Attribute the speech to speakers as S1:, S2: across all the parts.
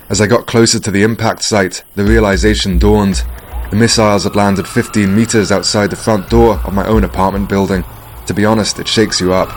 S1: As I got closer to the impact site, the realization dawned. The missiles had landed 15 meters outside the front door of my own apartment building. To be honest, it shakes you up.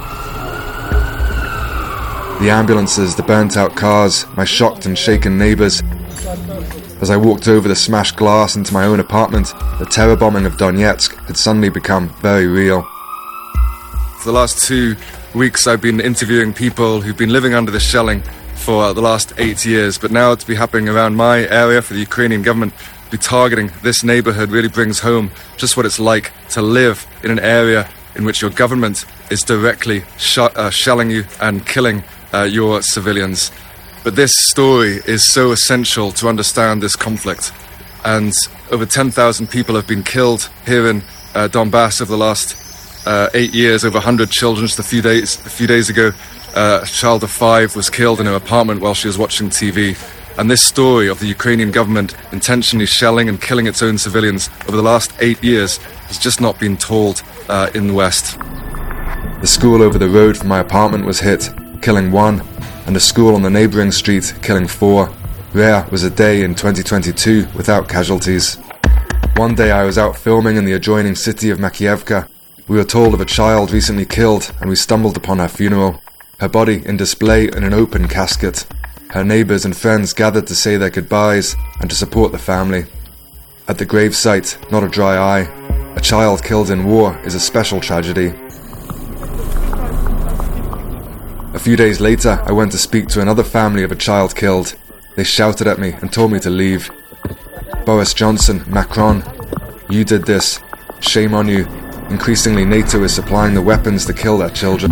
S1: The ambulances, the burnt-out cars, my shocked and shaken neighbours. As I walked over the smashed glass into my own apartment, the terror bombing of Donetsk had suddenly become very real. For the last 2 weeks I've been interviewing people who've been living under the shelling for the last 8 years, but now to be happening around my area for the Ukrainian government, to be targeting this neighbourhood really brings home just what it's like to live in an area in which your government is directly shelling you and killing your civilians. But this story is so essential to understand this conflict. And over 10,000 people have been killed here in Donbass over the last 8 years, over 100 children. Just a few days ago, a child of 5 was killed in her apartment while she was watching TV. And this story of the Ukrainian government intentionally shelling and killing its own civilians over the last 8 years has just not been told in the West. The school over the road from my apartment was hit, killing 1, and a school on the neighbouring street, killing 4. Rare was a day in 2022 without casualties. One day I was out filming in the adjoining city of Makiivka. We were told of a child recently killed, and we stumbled upon her funeral. Her body in display in an open casket. Her neighbours and friends gathered to say their goodbyes and to support the family. At the gravesite, not a dry eye. A child killed in war is a special tragedy. A few days later, I went to speak to another family of a child killed. They shouted at me and told me to leave. Boris Johnson, Macron, you did this. Shame on you. Increasingly, NATO is supplying the weapons to kill their children.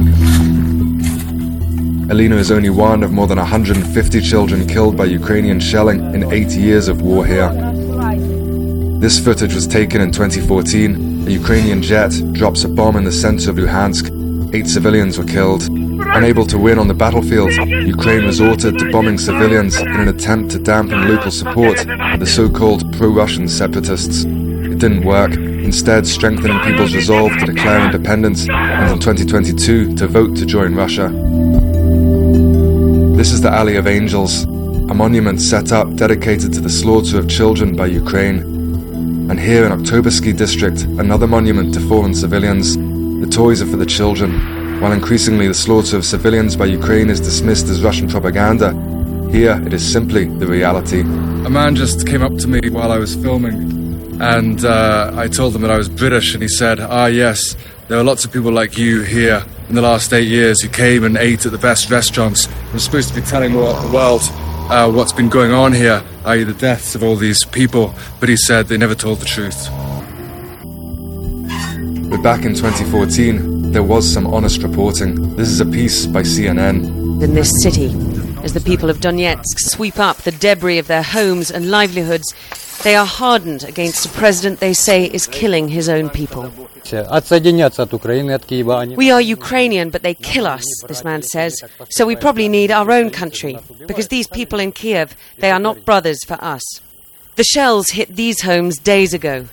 S1: Alina is only one of more than 150 children killed by Ukrainian shelling in 8 years of war here. This footage was taken in 2014. A Ukrainian jet drops a bomb in the center of Luhansk. 8 civilians were killed. Unable to win on the battlefield, Ukraine resorted to bombing civilians in an attempt to dampen local support for the so-called pro-Russian separatists. It didn't work, instead strengthening people's resolve to declare independence and in 2022 to vote to join Russia. This is the Alley of Angels, a monument set up dedicated to the slaughter of children by Ukraine. And here in Oktobersky district, another monument to fallen civilians. The toys are for the children. While increasingly the slaughter of civilians by Ukraine is dismissed as Russian propaganda, here it is simply the reality. A man just came up to me while I was filming, and I told him that I was British, and he said, yes, there are lots of people like you here in the last 8 years who came and ate at the best restaurants. I'm supposed to be telling the world what's been going on here, i.e. the deaths of all these people, but he said they never told the truth. But back in 2014, there was some honest reporting. This is a piece by CNN.
S2: In this city, as the people of Donetsk sweep up the debris of their homes and livelihoods, they are hardened against a president they say is killing his own people. We are Ukrainian, but they kill us, this man says. So we probably need our own country, because these people in Kiev, they are not brothers for us. The shells hit these homes days ago.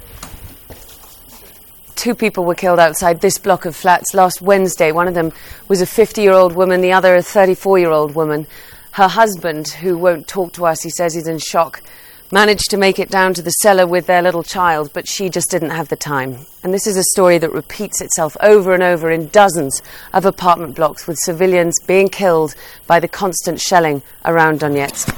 S2: 2 people were killed outside this block of flats last Wednesday. One of them was a 50-year-old woman, the other a 34-year-old woman. Her husband, who won't talk to us, he says he's in shock, managed to make it down to the cellar with their little child, but she just didn't have the time. And this is a story that repeats itself over and over in dozens of apartment blocks, with civilians being killed by the constant shelling around Donetsk.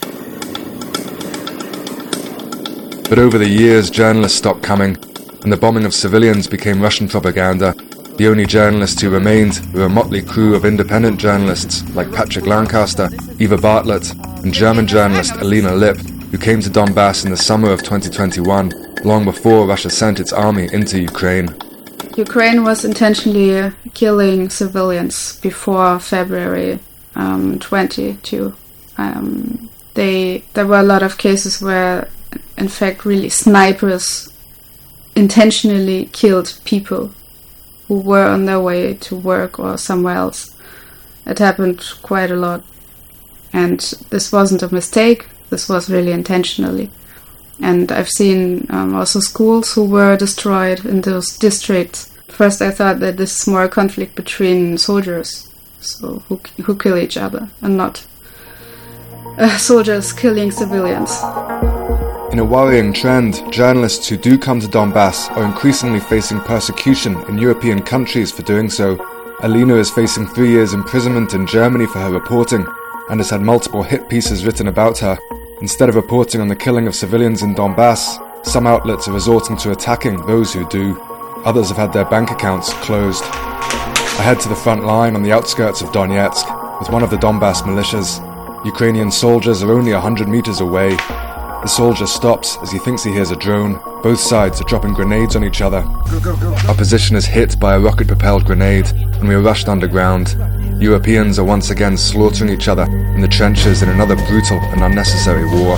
S1: But over the years, journalists stopped coming, and the bombing of civilians became Russian propaganda. The only journalists who remained were a motley crew of independent journalists like Patrick Lancaster, Eva Bartlett, and German journalist Alina Lipp, who came to Donbass in the summer of 2021, long before Russia sent its army into Ukraine.
S3: Ukraine was intentionally killing civilians before February 22. There were a lot of cases where, in fact, really snipers intentionally killed people who were on their way to work or somewhere else. It happened quite a lot. And this wasn't a mistake, this was really intentionally. And I've seen also schools who were destroyed in those districts. First I thought that this is more a conflict between soldiers, so who kill each other, and not. soldiers killing civilians.
S1: In a worrying trend, journalists who do come to Donbass are increasingly facing persecution in European countries for doing so. Alina is facing 3 years imprisonment in Germany for her reporting, and has had multiple hit pieces written about her. Instead of reporting on the killing of civilians in Donbass, some outlets are resorting to attacking those who do. Others have had their bank accounts closed. I head to the front line on the outskirts of Donetsk with one of the Donbass militias. Ukrainian soldiers are only 100 meters away. The soldier stops as he thinks he hears a drone. Both sides are dropping grenades on each other. Our position is hit by a rocket-propelled grenade, and we are rushed underground. Europeans are once again slaughtering each other in the trenches in another brutal and unnecessary war.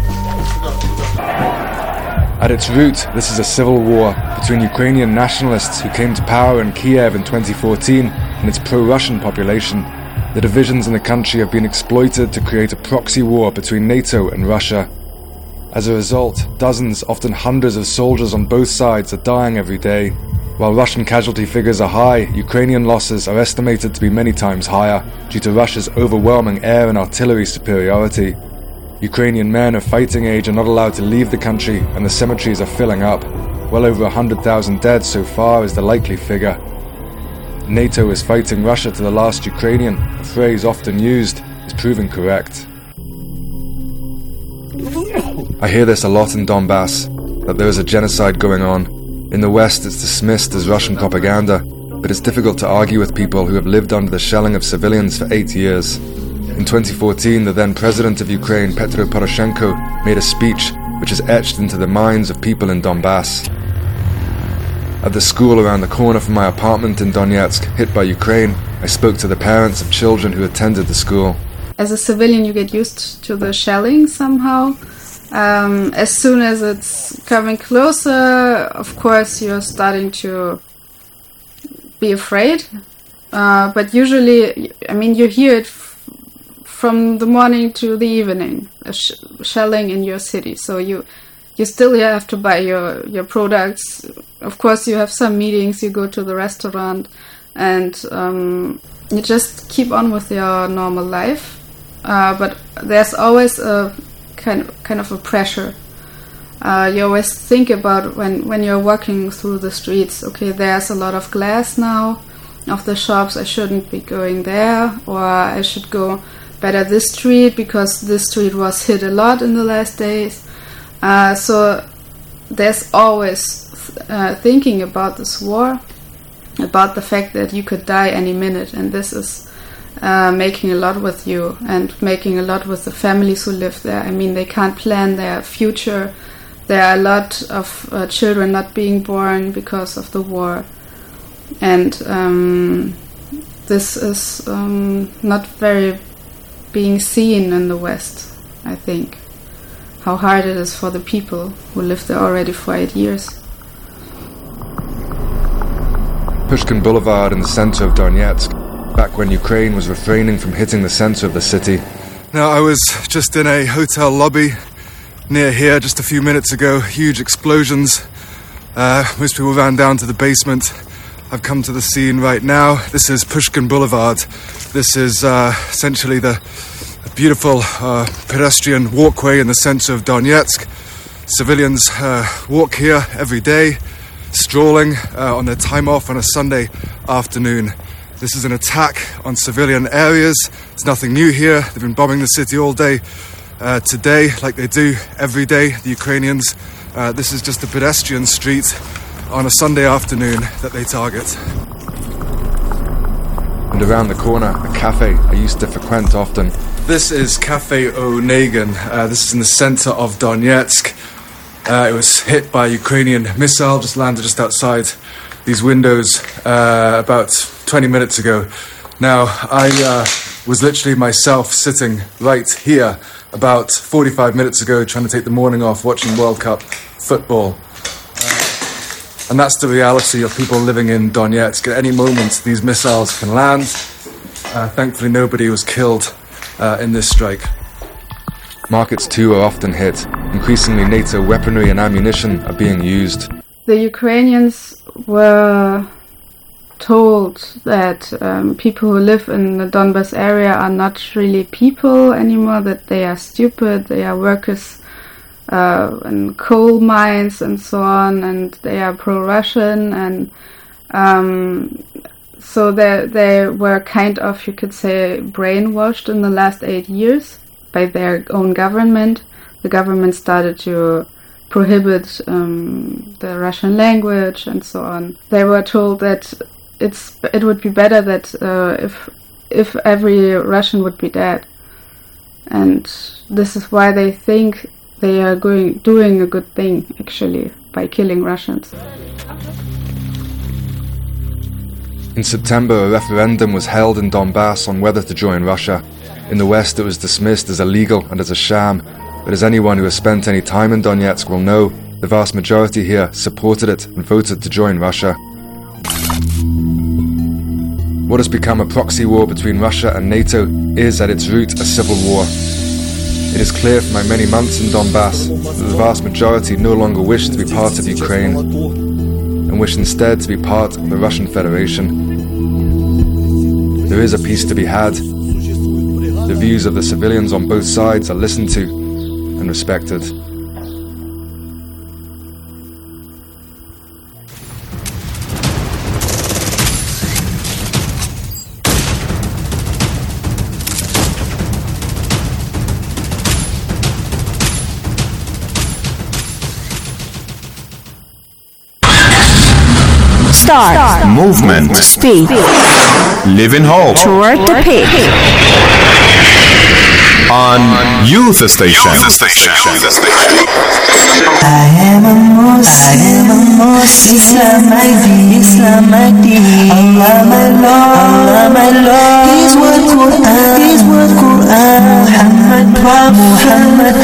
S1: At its root, this is a civil war between Ukrainian nationalists who came to power in Kiev in 2014 and its pro-Russian population. The divisions in the country have been exploited to create a proxy war between NATO and Russia. As a result, dozens, often hundreds of soldiers on both sides are dying every day. While Russian casualty figures are high, Ukrainian losses are estimated to be many times higher due to Russia's overwhelming air and artillery superiority. Ukrainian men of fighting age are not allowed to leave the country, and the cemeteries are filling up. Well over 100,000 dead so far is the likely figure. NATO is fighting Russia to the last Ukrainian, a phrase often used, is proving correct. I hear this a lot in Donbass, that there is a genocide going on. In the West it's dismissed as Russian propaganda, but it's difficult to argue with people who have lived under the shelling of civilians for 8 years. In 2014, the then president of Ukraine, Petro Poroshenko, made a speech which is etched into the minds of people in Donbass. At the school around the corner from my apartment in Donetsk, hit by Ukraine, I spoke to the parents of children who attended the school.
S3: As a civilian, you get used to the shelling somehow. As soon as it's coming closer, of course, you're starting to be afraid. But usually, you hear it from the morning to the evening, shelling in your city. So you still have to buy your products. Of course, you have some meetings, you go to the restaurant, and you just keep on with your normal life. But there's always a kind of a pressure. You always think about when you're walking through the streets, okay, there's a lot of glass now of the shops, I shouldn't be going there, or I should go better this street because this street was hit a lot in the last days. So there's always thinking about this war, about the fact that you could die any minute, and this is making a lot with you and making a lot with the families who live there. They can't plan their future. There are a lot of children not being born because of the war. And this is not very being seen in the West, I think. How hard it is for the people who live there already for 8 years.
S1: Pushkin Boulevard in the center of Donetsk, back when Ukraine was refraining from hitting the center of the city.
S4: Now, I was just in a hotel lobby near here just a few minutes ago. Huge explosions. Most people ran down to the basement. I've come to the scene right now. This is Pushkin Boulevard. This is essentially the beautiful pedestrian walkway in the center of Donetsk. Civilians walk here every day, strolling on their time off on a Sunday afternoon. This is an attack on civilian areas. It's nothing new here. They've been bombing the city all day today, like they do every day, the Ukrainians. This is just a pedestrian street on a Sunday afternoon that they target.
S1: And around the corner, a cafe I used to frequent often.
S4: This is Cafe Onegin. This is in the center of Donetsk. It was hit by a Ukrainian missile, just landed just outside these windows about 20 minutes ago. Now, I was literally myself sitting right here about 45 minutes ago trying to take the morning off watching World Cup football. And that's the reality of people living in Donetsk. At any moment, these missiles can land. Thankfully, nobody was killed in this strike.
S1: Markets too are often hit. Increasingly, NATO weaponry and ammunition are being used.
S3: The Ukrainians were told that people who live in the Donbas area are not really people anymore, that they are stupid, they are workers in coal mines and so on, and they are pro-Russian, and so they were kind of, you could say, brainwashed in the last 8 years by their own government. The government started to prohibit the Russian language and so on. They were told that it would be better that if every Russian would be dead, and this is why they think they are doing a good thing actually by killing Russians.
S1: In September, a referendum was held in Donbass on whether to join Russia. In the West, it was dismissed as illegal and as a sham, but as anyone who has spent any time in Donetsk will know, the vast majority here supported it and voted to join Russia. What has become a proxy war between Russia and NATO is at its root a civil war. It is clear from my many months in Donbass that the vast majority no longer wish to be part of Ukraine and wish instead to be part of the Russian Federation. There is a peace to be had. The views of the civilians on both sides are listened to and respected.
S5: Start.
S6: Movement.
S5: Speed.
S6: Live in hope.
S5: Toward the peak.
S6: On Youth Station.
S7: I am a Muslim, Islam ID, Allah my Lord, His word Quran, Muhammad,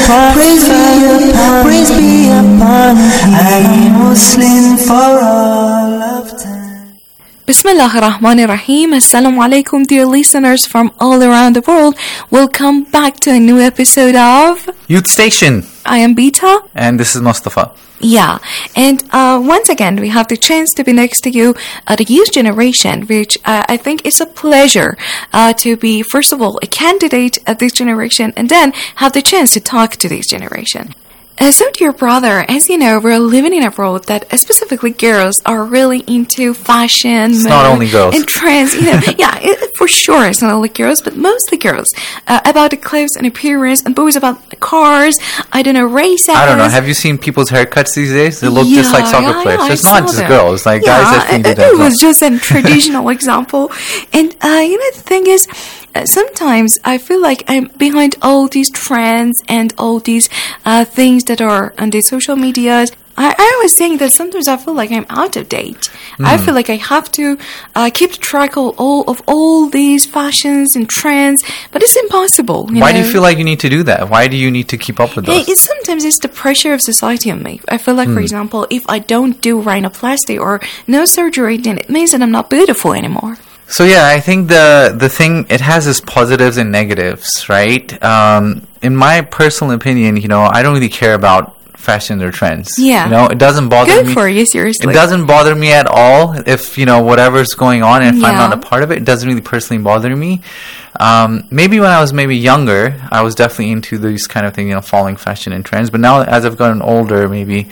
S7: praise be upon, I am Muslim for all of time.
S8: Bismillah ar-Rahman ar-Rahim. Assalamu alaikum, dear listeners from all around the world. Welcome back to a new episode of
S9: Youth Station.
S8: I am Beta.
S9: And this is Mustafa.
S8: Yeah, and once again, we have the chance to be next to you at the youth generation, which I think is a pleasure to be, first of all, a candidate at this generation, and then have the chance to talk to this generation. So, dear brother, as you know, we're living in a world that specifically girls are really into fashion.
S9: It's not only girls.
S8: And trends, for sure it's not only girls, but mostly girls. About the clothes and appearance, and boys about cars, races.
S9: I don't know, have you seen people's haircuts these days? They look just like soccer players. So it's not just girls, like guys that think that.
S8: It was just a traditional example. And, the thing is, sometimes I feel like I'm behind all these trends and all these things that are on the social medias. I was saying that sometimes I feel like I'm out of date. I feel like I have to keep track of all these fashions and trends, but it's impossible.
S9: Why do you feel like you need to do that? Why do you need to keep up with those?
S8: Sometimes it's the pressure of society on me. I feel like, for example, if I don't do rhinoplasty or no surgery, then it means that I'm not beautiful anymore.
S9: So yeah, I think the thing, it has its positives and negatives, right? In my personal opinion, I don't really care about fashion or trends.
S8: Yeah.
S9: It doesn't bother me.
S8: Good for you, seriously.
S9: It doesn't bother me at all if, whatever's going on, and if I'm not a part of it, it doesn't really personally bother me. Maybe when I was younger, I was definitely into these kind of things, following fashion and trends. But now, as I've gotten older, maybe,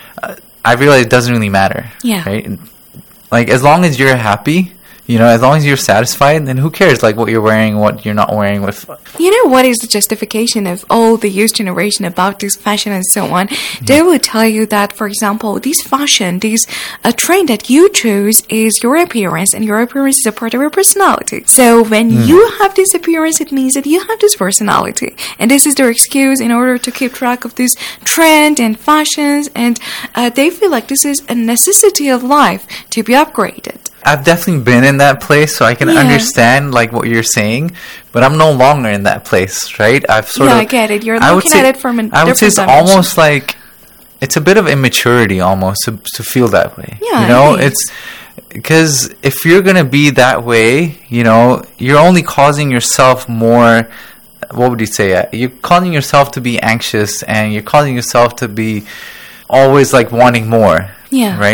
S9: I realize it doesn't really matter.
S8: Yeah.
S9: Right? Like, as long as you're happy, as long as you're satisfied, then who cares, like, what you're wearing, what you're not wearing with.
S8: What is the justification of all the youth generation about this fashion and so on? They will tell you that, for example, this fashion, a trend that you choose is your appearance, and your appearance is a part of your personality. So when you have this appearance, it means that you have this personality. And this is their excuse in order to keep track of this trend and fashions, and they feel like this is a necessity of life to be upgraded.
S9: I've definitely been in that place, so I can understand like what you're saying, but I'm no longer in that place, right?
S8: I get it. You're looking at it from a different
S9: I would say it's
S8: dimension.
S9: almost like it's a bit of immaturity almost to feel that way.
S8: Yeah,
S9: it's because if you're gonna be that way, you're only causing yourself more. What would you say? You're causing yourself to be anxious, and you're causing yourself to be always like wanting more.
S8: Yeah.
S9: Right.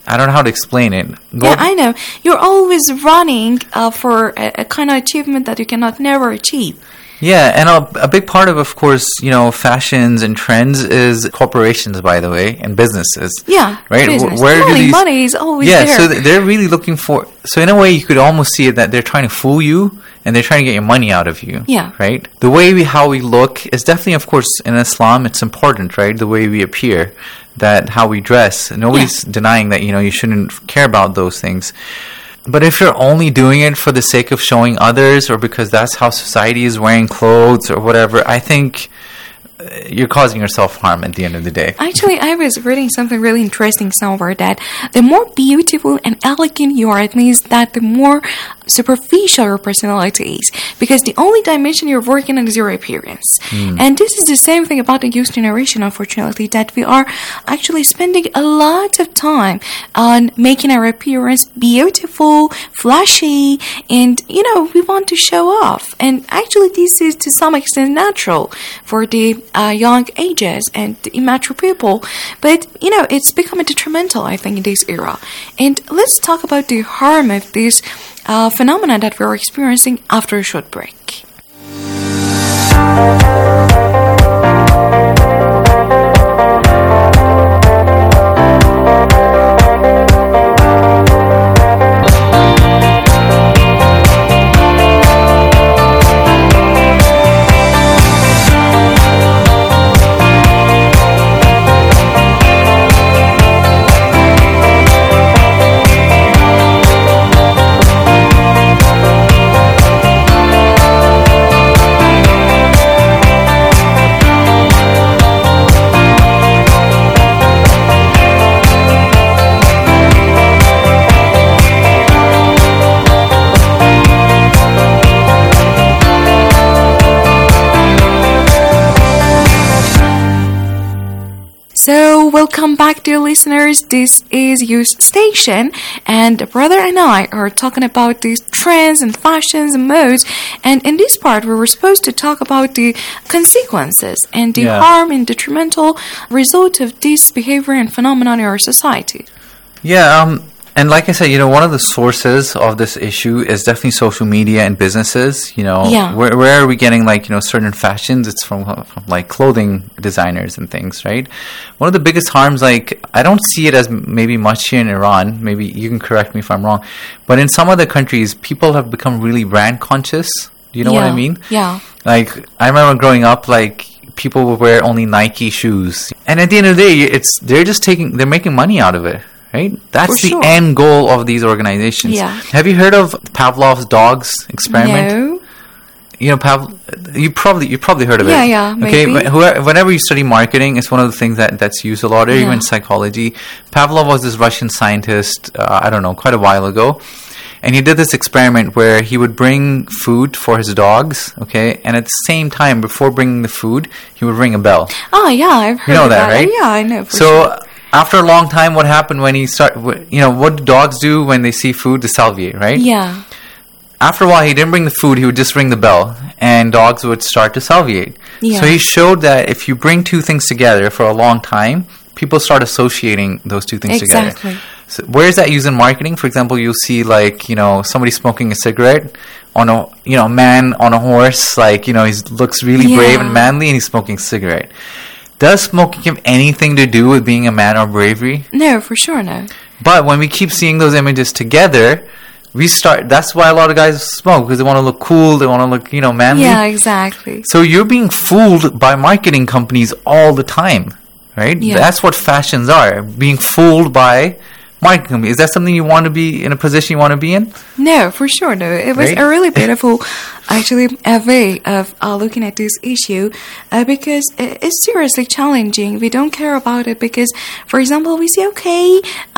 S9: I don't know how to explain it.
S8: Yeah, I know. You're always running for a kind of achievement that you cannot never achieve.
S9: Yeah, and a big part of course, fashions and trends is corporations, by the way, and businesses.
S8: Yeah,
S9: right.
S8: Business.
S9: Where do these
S8: money is always there.
S9: Yeah, so they're really looking for. So in a way, you could almost see it that they're trying to fool you, and they're trying to get your money out of you.
S8: Yeah.
S9: Right. The way how we look is definitely, of course, in Islam, it's important, right? The way we appear, that how we dress. Nobody's denying that. You shouldn't care about those things. But if you're only doing it for the sake of showing others, or because that's how society is wearing clothes or whatever, I think you're causing yourself harm at the end of the day.
S8: Actually, I was reading something really interesting somewhere that the more beautiful and elegant you are, it means that the more superficial your personality is, because the only dimension you're working on is your appearance. And this is the same thing about the youth generation, unfortunately, that we are actually spending a lot of time on making our appearance beautiful, flashy, and we want to show off. And actually this is to some extent natural for the young ages and the immature people, but it's becoming detrimental, I think, in this era. And let's talk about the harm of this phenomena that we're experiencing after a short break. So, welcome back, dear listeners. This is Youth Station, and the brother and I are talking about these trends and fashions and modes. And in this part, we were supposed to talk about the consequences and the harm and detrimental result of this behavior and phenomenon in our society.
S9: Yeah, and like I said, one of the sources of this issue is definitely social media and businesses. Where are we getting certain fashions? It's from like clothing designers and things, right? One of the biggest harms, I don't see it as maybe much here in Iran. Maybe you can correct me if I'm wrong, but in some other countries, people have become really brand conscious. Do you know what I mean?
S8: Yeah.
S9: I remember growing up, people would wear only Nike shoes, and at the end of the day, they're making money out of it. Right? That's the end goal of these organizations.
S8: Yeah.
S9: Have you heard of Pavlov's dogs experiment?
S8: No.
S9: You probably heard of it.
S8: Yeah, maybe.
S9: Okay, whenever you study marketing, it's one of the things that's used a lot, or even psychology. Pavlov was this Russian scientist, quite a while ago. And he did this experiment where he would bring food for his dogs, okay? And at the same time, before bringing the food, he would ring a bell.
S8: Oh, yeah, I've heard
S9: of that, right?
S8: Yeah, I know for
S9: sure. After a long time, what happened when he what do dogs do when they see food? They salivate, right?
S8: Yeah.
S9: After a while, he didn't bring the food, he would just ring the bell, and dogs would start to salivate.
S8: Yeah.
S9: So he showed that if you bring two things together for a long time, people start associating those two things together. So where is that used in marketing? For example, you'll see somebody smoking a cigarette on a man on a horse, he looks really brave and manly, and he's smoking a cigarette. Does smoking have anything to do with being a man or bravery?
S8: No, for sure no.
S9: But when we keep seeing those images together, that's why a lot of guys smoke, because they want to look cool, they want to look, manly.
S8: Yeah, exactly.
S9: So you're being fooled by marketing companies all the time, right?
S8: Yeah.
S9: That's what fashions are, being fooled by marketing companies. Is that something you want to be in, a position you want to be in?
S8: No, for sure no. It was a really beautiful actually a way of looking at this issue because it's seriously challenging. We don't care about it because, for example, we say, okay,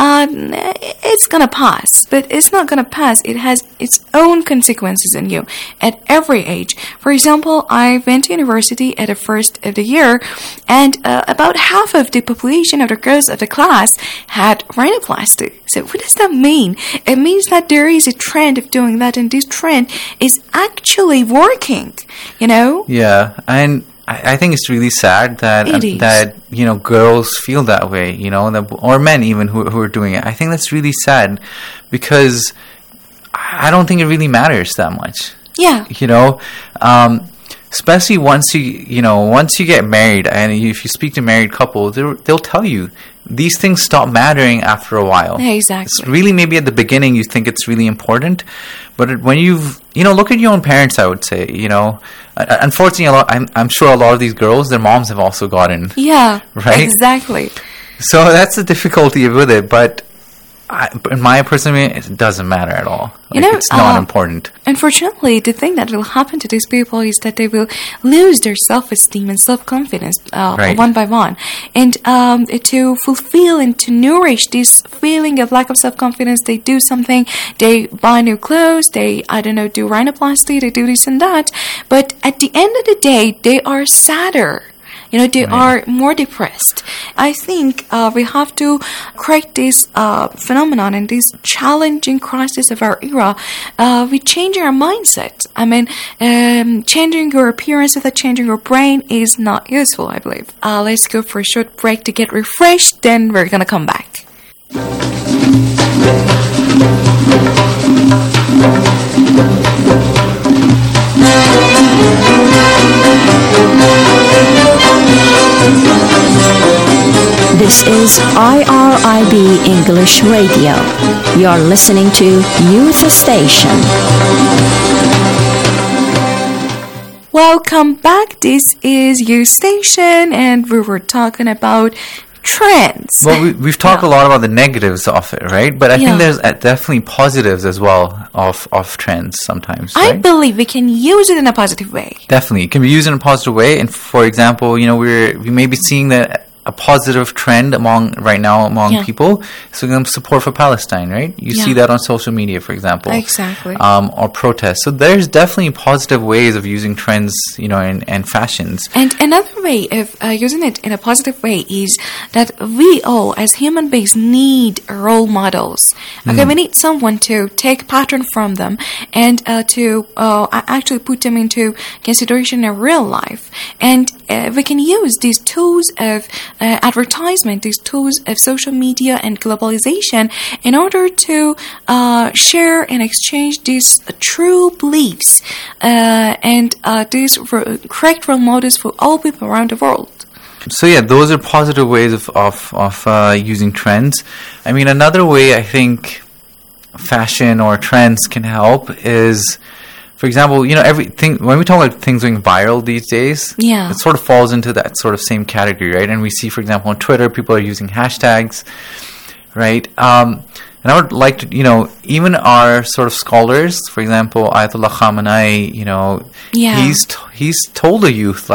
S8: it's going to pass, but it's not going to pass. It has its own consequences in you at every age. For example, I went to university at the first of the year, and about half of the population of the girls of the class had rhinoplasty. So what does that mean? It means that there is a trend of doing that, and this trend is actually working,
S9: Yeah, and I think it's really sad that
S8: It is.
S9: that girls feel that way, or men even who are doing it. I think that's really sad because I don't think it really matters that much.
S8: Yeah.
S9: Especially once you get married, and if you speak to married couples, they'll tell you these things stop mattering after a while.
S8: Exactly.
S9: It's really, maybe at the beginning you think it's really important, but when you've look at your own parents, I would say, unfortunately, I'm sure a lot of these girls, their moms have also gotten.
S8: Yeah.
S9: Right?
S8: Exactly.
S9: So that's the difficulty with it, but in my personal opinion, it doesn't matter at all. It's not important.
S8: Unfortunately, the thing that will happen to these people is that they will lose their self-esteem and self-confidence one by one. And to fulfill and to nourish this feeling of lack of self-confidence, they do something. They buy new clothes. They, do rhinoplasty. They do this and that. But at the end of the day, they are sadder. They are more depressed. I think we have to correct this phenomenon and this challenging crisis of our era. We change our mindset. I mean, changing your appearance without changing your brain is not useful, I believe. Let's go for a short break to get refreshed, then we're going to come back.
S5: This is IRIB English Radio. You're listening to Youth Station.
S8: Welcome back. This is Youth Station, and we were talking about trends.
S9: Well, we've talked a lot about the negatives of it, right? But I think there's definitely positives as well of trends sometimes, right?
S8: I believe we can use it in a positive way.
S9: Definitely. It can be used in a positive way. And for example, we may be seeing that a positive trend among people. So support for Palestine, right? You see that on social media, for example.
S8: Exactly.
S9: Or protests. So there's definitely positive ways of using trends, and fashions.
S8: And another way of using it in a positive way is that we all, as human beings, need role models. Okay, we need someone to take pattern from them and to actually put them into consideration in real life. And we can use these tools of advertisement, these tools of social media and globalization in order to share and exchange these true beliefs and these correct role models for all people around the world.
S9: So those are positive ways of using trends. I mean, another way I think fashion or trends can help is, for example, everything, when we talk about things going viral these days, it sort of falls into that sort of same category, right? And we see, for example, on Twitter, people are using hashtags, right? And I would like to, even our sort of scholars, for example, Ayatollah Khamenei, he's told the youth,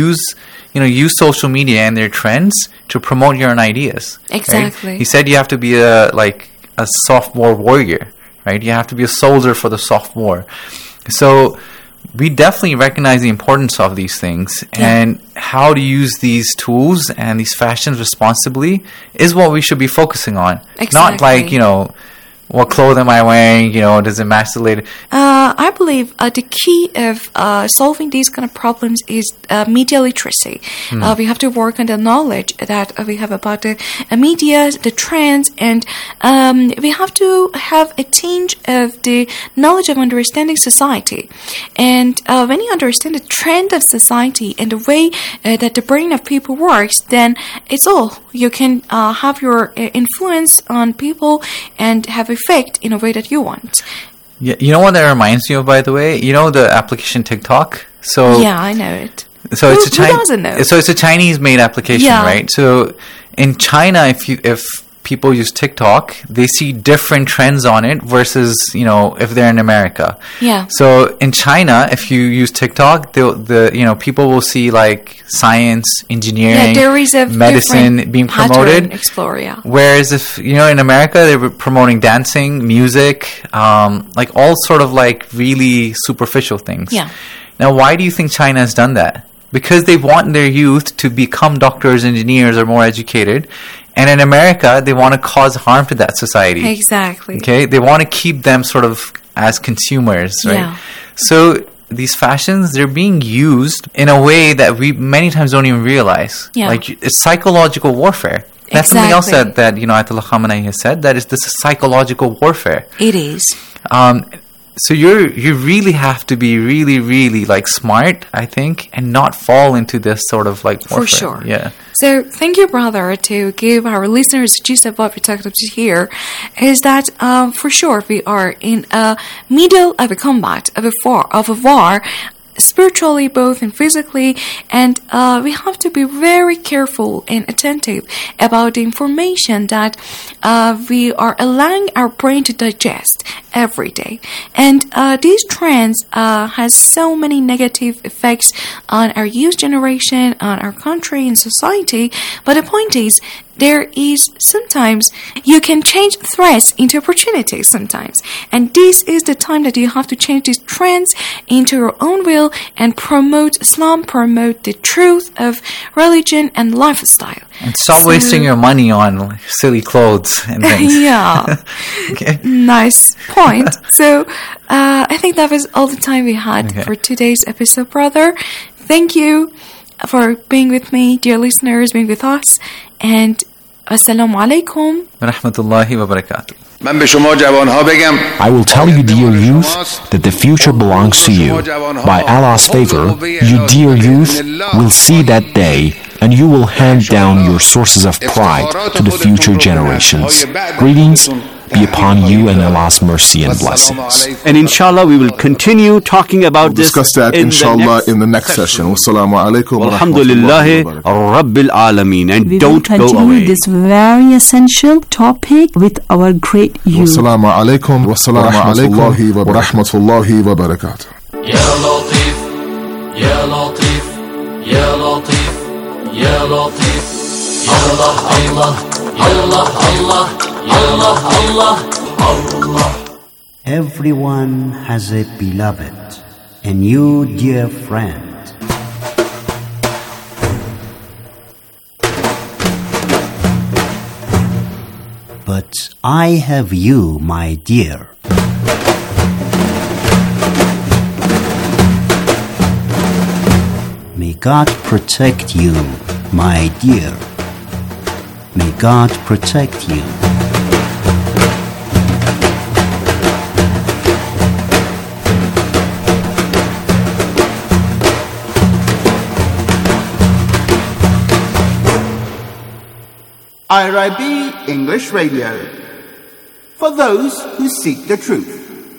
S9: use social media and their trends to promote your own ideas.
S8: Exactly.
S9: Right? He said you have to be a soft war warrior, right? You have to be a soldier for the soft war. So we definitely recognize the importance of these things, and how to use these tools and these fashions responsibly is what we should be focusing on.
S8: Exactly.
S9: Not what clothes am I wearing, does it match the latest?
S8: I believe the key of solving these kind of problems is media literacy. We have to work on the knowledge that we have about the media, the trends, and we have to have a tinge of the knowledge of understanding society. And when you understand the trend of society and the way that the brain of people works, then it's all. You can have your influence on people and have effect in a way that you want.
S9: Yeah, you know what that reminds me of, by the way? The application TikTok? So
S8: I know it.
S9: So
S8: who doesn't know?
S9: So it's a Chinese-made application, right? So in China, if people use TikTok, they see different trends on it versus, if they're in America.
S8: Yeah.
S9: So in China, if you use TikTok, people will see science, engineering, medicine being promoted.
S8: Explore,
S9: Whereas if, in America, they were promoting dancing, music, all sort of really superficial things.
S8: Yeah.
S9: Now, why do you think China has done that? Because they want their youth to become doctors, engineers, or more educated. And in America, they want to cause harm to that society.
S8: Exactly.
S9: Okay? They want to keep them sort of as consumers, right?
S8: Yeah.
S9: So these fashions, they're being used in a way that we many times don't even realize.
S8: Yeah.
S9: Like, it's psychological warfare. That's something else that Ayatollah Khamenei has said, that is, this is psychological warfare.
S8: It is.
S9: So you really have to be really, really like smart, I think, and not fall into this sort of like warfare.
S8: For sure.
S9: Yeah.
S8: So thank you, brother, to give our listeners a gist of what we talked about here. Is that for sure we are in a middle of a combat, of a war, spiritually both and physically, and we have to be very careful and attentive about the information that we are allowing our brain to digest every day. And these trends has so many negative effects on our youth generation, on our country and society, but the point is, there is sometimes you can change threats into opportunities sometimes. And this is the time that you have to change these trends into your own will and promote Islam, promote the truth of religion and lifestyle.
S9: And stop wasting your money on silly clothes and things.
S8: Yeah.
S9: Okay.
S8: Nice point. So I think that was all the time we had for today's episode, brother. Thank you for being with me, dear listeners, being with us. And assalamu alaikum
S9: wa rahmatullahi wa barakatuh.
S10: I will tell you, dear youth, that the future belongs to you. By Allah's favor, you, dear youth, will see that day, and you will hand down your sources of pride to the future generations. Greetings be upon you and Allah's mercy and blessings.
S11: And inshallah, we will continue talking about
S12: this. Discuss that inshallah in the next session. Wassalamu alaikum wa rahmatullahi wa barakatuh.
S11: Rabbil alameen. And
S5: we
S11: don't
S5: will
S11: go
S5: continue
S11: away.
S5: This very essential topic with our great youth.
S12: Wassalamu alaikum wa rahmatullahi wa barakatuh.
S13: Ya Latif, Ya Latif, Ya Latif, Ya Latif, Allah, Allah, Allah, Allah, Allah, Allah, Allah.
S14: Everyone has a beloved, and you, dear friend. But I have you, my dear. May God protect you, my dear. May God protect you.
S15: IRIB English Radio, for those who seek the truth.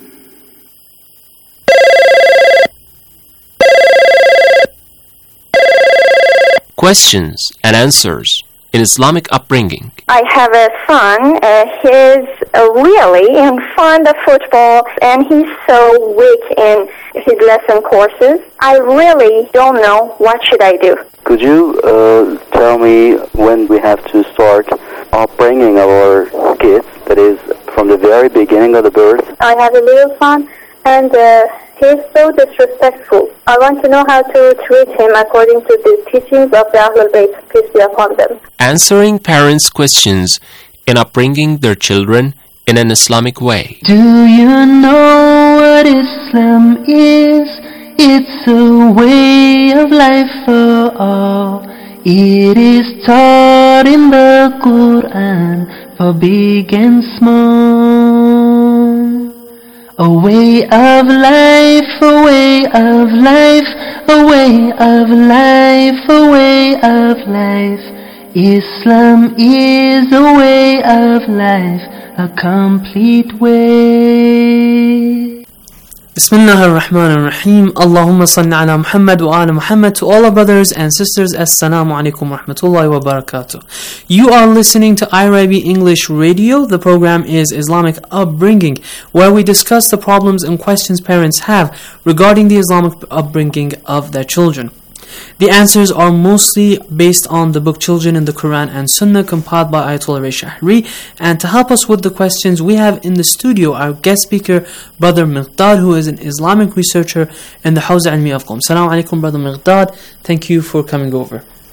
S16: Questions and answers in Islamic upbringing.
S17: I have a son. He's really fond of football, and he's so weak in his lesson courses. I really don't know what should I do.
S18: Could you tell me when we have to start upbringing our kids, that is, from the very beginning of the birth?
S17: I have a little son, and he's so disrespectful. I want to know how to treat him according to the teachings of the Ahlul Bayt, peace be upon them.
S16: Answering parents' questions in upbringing their children in an Islamic way.
S7: Do you know what Islam is? It's a way of life for all. It is taught in the Quran for big and small. A way of life, a way of life, a way of life, a way of life. Islam is a way of life, a complete way.
S19: Bismillah ar-Rahman ar-Rahim. Allahumma salli ala Muhammad wa ala Muhammad. To all our brothers and sisters, Assalamu alaikum wa rahmatullahi wa barakatuh. You are listening to IRIB English Radio. The program is Islamic Upbringing, where we discuss the problems and questions parents have regarding the Islamic upbringing of their children. The answers are mostly based on the book Children in the Quran and Sunnah, compiled by Ayatollah Ray Shahri. And to help us with the questions, we have in the studio our guest speaker, Brother Miqdad, who is an Islamic researcher in the Hawza Ilmi of Qom. Assalamu alaikum, Brother Miqdad. Thank you for coming over.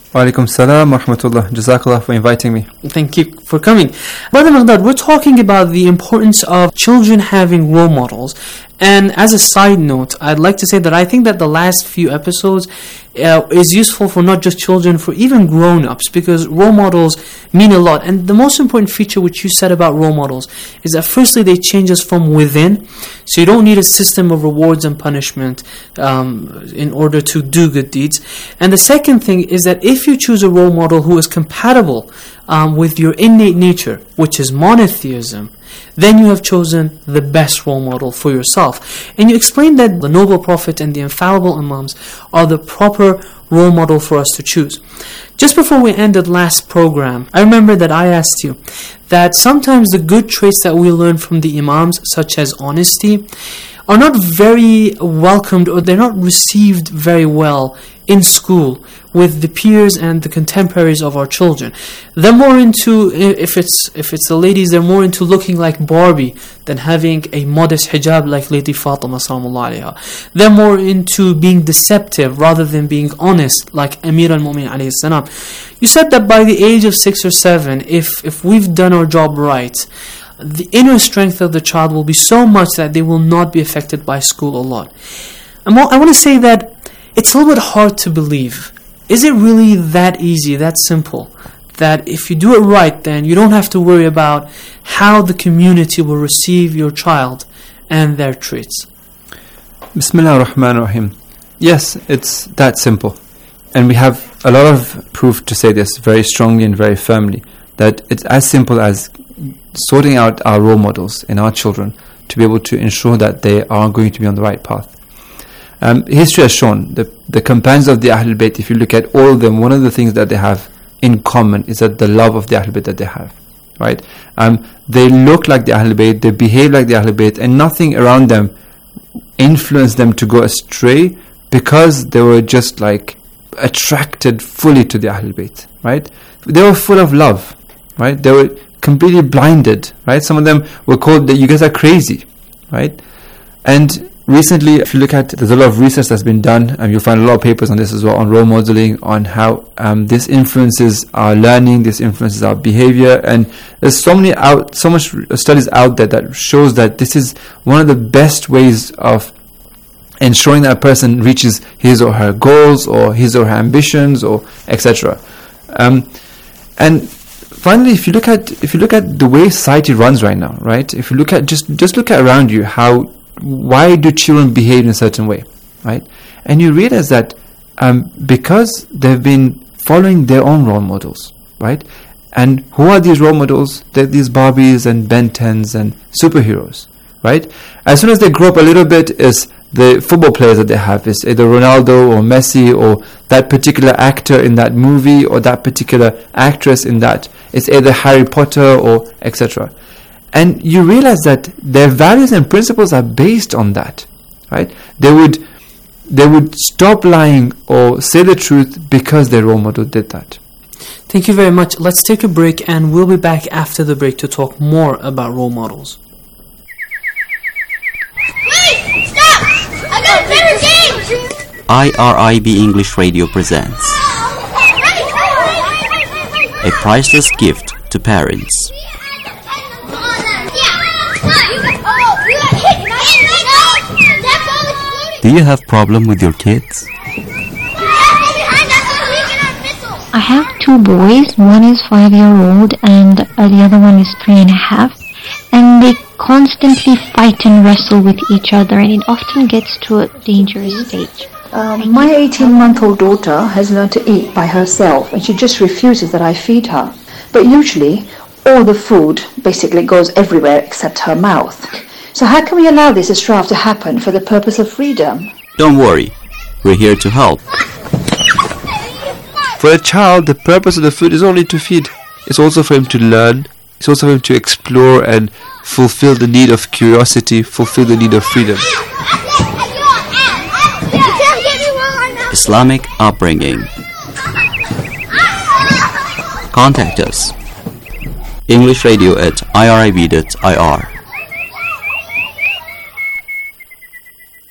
S20: Wa alaikum salam wa rahmatullah. Jazakallah for inviting me.
S19: Thank you for coming. Brother Maghdad, we're talking about the importance of children having role models. And as a side note, I'd like to say that I think that the last few episodes is useful for not just children, for even grown-ups, because role models mean a lot. And the most important feature which you said about role models is that firstly, they change us from within. So you don't need a system of rewards and punishment in order to do good deeds. And the second thing is that if you choose a role model who is compatible with your innate nature, which is monotheism, then you have chosen the best role model for yourself. And you explained that the noble prophet and the infallible imams are the proper role model for us to choose. Just before we ended last program, I remember that I asked you that sometimes the good traits that we learn from the imams, such as honesty, are not very welcomed, or they're not received very well in school with the peers and the contemporaries of our children. They're more into, if it's the ladies, they're more into looking like Barbie than having a modest hijab like Lady Fatima sallallahu alayha. They're more into being deceptive rather than being honest like Amir al-Mu'min alayhi salam. You said that by the age of 6 or 7, if we've done our job right, the inner strength of the child will be so much that they will not be affected by school a lot. I want to say that it's a little bit hard to believe. Is it really that easy, that simple, that if you do it right, then you don't have to worry about how the community will receive your child and their traits?
S20: Bismillah ar-Rahman ar-Rahim. Yes, it's that simple. And we have a lot of proof to say this very strongly and very firmly, that it's as simple as sorting out our role models in our children to be able to ensure that they are going to be on the right path. History has shown the companions of the Ahlul Bayt, if you look at all of them, one of the things that they have in common is that the love of the Ahlul Bayt that they have, right? They look like the Ahlul Bayt, they behave like the Ahlul Bayt, and nothing around them influenced them to go astray, because they were just like attracted fully to the Ahlul Bayt, right? They were full of love, right? They were completely blinded, right? Some of them were called that you guys are crazy, right? And recently, if you look at, there's a lot of research that's been done, and you'll find a lot of papers on this as well, on role modeling, on how this influences our learning, this influences our behavior, and there's so much studies out there that shows that this is one of the best ways of ensuring that a person reaches his or her goals, or his or her ambitions, or etc. And finally, if you look at the way society runs right now, right? If you look at just look at around you, why do children behave in a certain way, right? And you realize that because they've been following their own role models, right? And who are these role models? They're these Barbies and Ben 10s and superheroes, right? As soon as they grow up a little bit, is the football players that they have, is either Ronaldo or Messi or that particular actor in that movie or that particular actress in that. It's either Harry Potter or etc. And you realize that their values and principles are based on that, right? They would stop lying or say the truth because their role model did that.
S19: Thank you very much. Let's take a break, and we'll be back after the break to talk more about role models.
S21: Wait! Stop! I got a better game!
S14: IRIB English Radio presents a priceless gift to parents. Do you have problem with your kids?
S22: I have 2 boys. One is 5-year-old and the other one is 3.5. And they constantly fight and wrestle with each other, and it often gets to a dangerous stage.
S23: My 18-month-old daughter has learned to eat by herself, and she just refuses that I feed her. But usually, all the food basically goes everywhere except her mouth. So how can we allow this strife to happen for the purpose of freedom?
S14: Don't worry, we're here to help.
S24: For a child, the purpose of the food is only to feed. It's also for him to learn. It's also for him to explore and fulfill the need of curiosity, fulfill the need of freedom.
S14: Islamic upbringing. Contact us. EnglishRadio@irib.ir.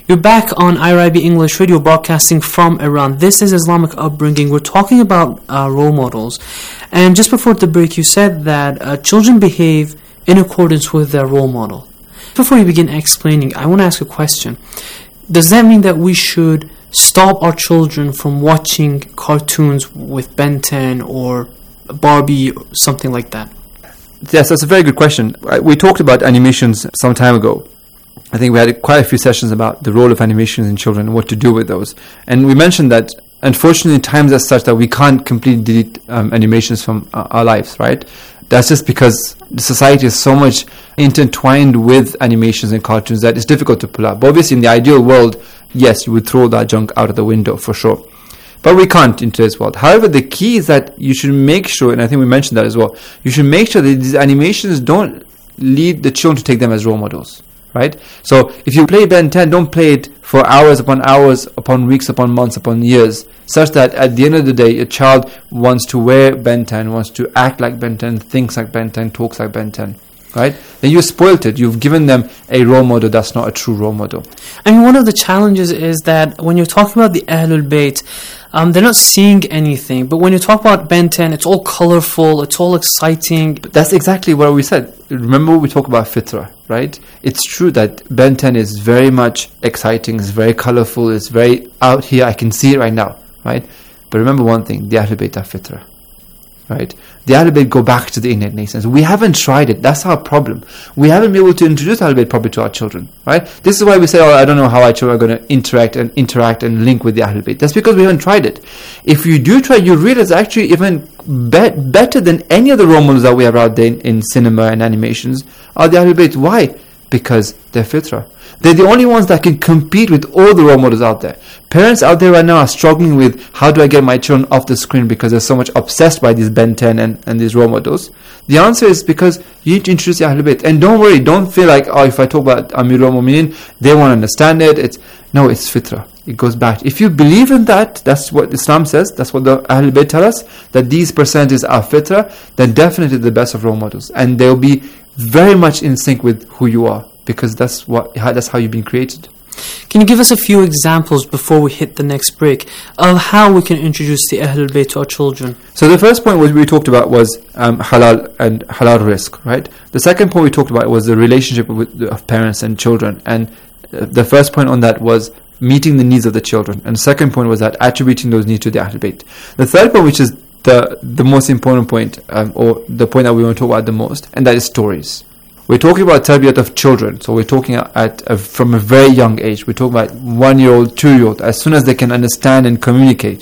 S19: You're back on IRIB English Radio, broadcasting from Iran. This is Islamic Upbringing. We're talking about role models. And just before the break, you said that children behave in accordance with their role model. Before you begin explaining, I want to ask a question. Does that mean that we should stop our children from watching cartoons with Ben 10 or Barbie or something like that?
S20: Yes, that's a very good question. We talked about animations some time ago. I think we had quite a few sessions about the role of animations in children and what to do with those. And we mentioned that, unfortunately, times are such that we can't completely delete animations from our lives, right? That's just because the society is so much intertwined with animations and cartoons that it's difficult to pull out. But obviously, in the ideal world, yes, you would throw that junk out of the window for sure. But we can't in today's world. However, the key is that you should make sure, and I think we mentioned that as well, you should make sure that these animations don't lead the children to take them as role models, right? So if you play Ben 10, don't play it for hours upon weeks, upon months, upon years, such that at the end of the day, a child wants to wear Ben 10, wants to act like Ben 10, thinks like Ben 10, talks like Ben 10. Right? Then you spoiled it. You've given them a role model that's not a true role model.
S19: I mean, one of the challenges is that when you're talking about the Ahlul Bayt, they're not seeing anything. But when you talk about Ben 10, it's all colorful, it's all exciting.
S20: That's exactly what we said. Remember, we talk about Fitra, right? It's true that Ben 10 is very much exciting, it's very colorful, it's very out here. I can see it right now, right? But remember one thing, the Ahlul Bayt are Fitra. Right? The Ahlul Bayt go back to the innate nations. We haven't tried it. That's our problem. We haven't been able to introduce Ahlul Bayt properly to our children. Right? This is why we say, I don't know how our children are going to interact and link with the Ahlul Bayt. That's because we haven't tried it. If you do try, you realize actually even better than any of the role models that we have out there in cinema and animations are the Ahlul Bayt. Why? Because they're Fitra. They're the only ones that can compete with all the role models out there. Parents out there right now are struggling with how do I get my children off the screen because they're so much obsessed by these Ben 10 and these role models. The answer is because you need to introduce the Ahlul Bayt. And don't worry, don't feel like, if I talk about Amirul Mu'minin, they won't understand it. It's Fitra. It goes back. If you believe in that, that's what Islam says, that's what the Ahlul Bayt tell us, that these percentages are Fitra, then definitely the best of role models. And they'll be very much in sync with who you are, because that's how you've been created.
S19: Can you give us a few examples before we hit the next break of how we can introduce the Ahlul Bayt to our children?
S20: So the first point we talked about was halal and halal rizq, right? The second point we talked about was the relationship of parents and children, and the first point on that was meeting the needs of the children, and the second point was that attributing those needs to the Ahlul Bayt. The third point, which is the most important point, or the point that we want to talk about the most, and that is stories. We're talking about tarbiyat of children, so we're talking from a very young age. We're talking about 1-year-old, 2-year-old, as soon as they can understand and communicate.